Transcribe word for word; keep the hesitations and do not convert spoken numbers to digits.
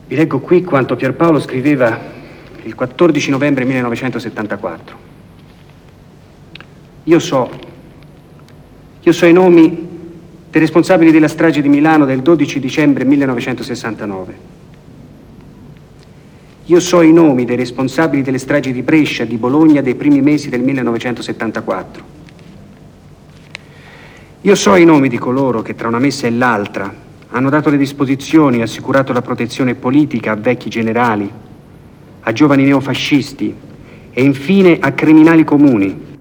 Vi leggo qui quanto Pierpaolo scriveva il quattordici novembre millenovecentosettantaquattro. Io so, io so i nomi dei responsabili della strage di Milano del dodici dicembre millenovecentosessantanove. Io so i nomi dei responsabili delle stragi di Brescia e di Bologna dei primi mesi del millenovecentosettantaquattro. Io so i nomi di coloro che tra una messa e l'altra hanno dato le disposizioni e assicurato la protezione politica a vecchi generali, a giovani neofascisti e infine a criminali comuni,